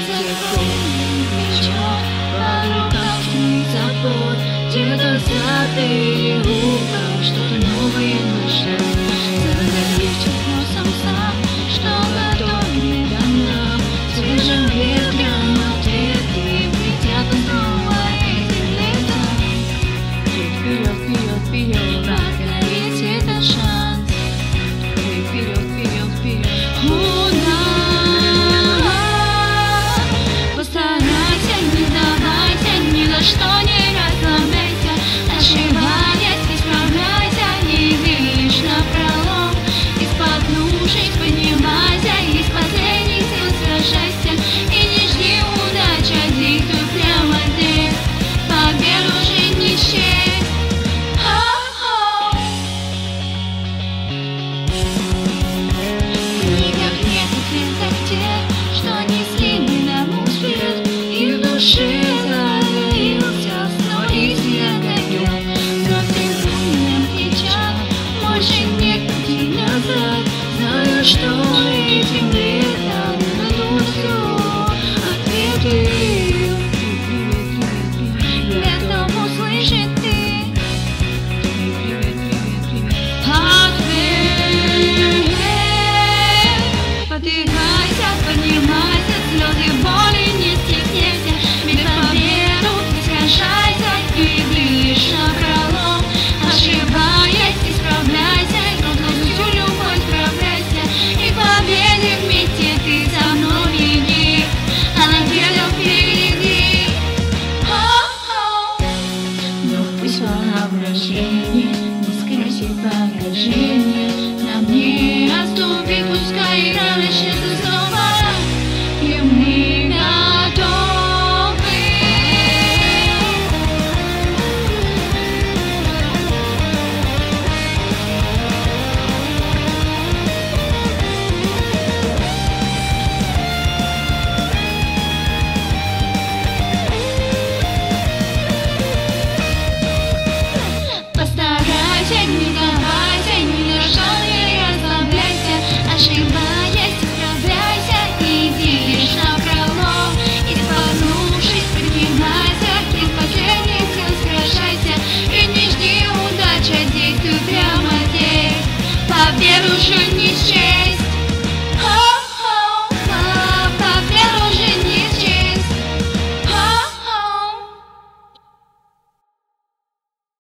плечо, порой толкнет забор. Где-то за переулком что-то новое нашел. Задавившись носом сам, что готовит нам. Свежим ветром ответы летят снова этим летом. Вперед, вперед, вперед, покорить этот шанс. Вперед, вперед, вперед. Постарайся, не сдавайся, ни за что не расслабляйся. Ошибаясь, исправляйся, не видишь напролом. Из-под лужи поднимайся, из последних сил сражайся. И не жди удачи, диктуй прямо здесь. Победу же не счесть. Книгах нет ответов тех, что несли нам успех. И в душе загорелся снорийский огонек. Но в на плечах больше нет пути назад. Знаю, что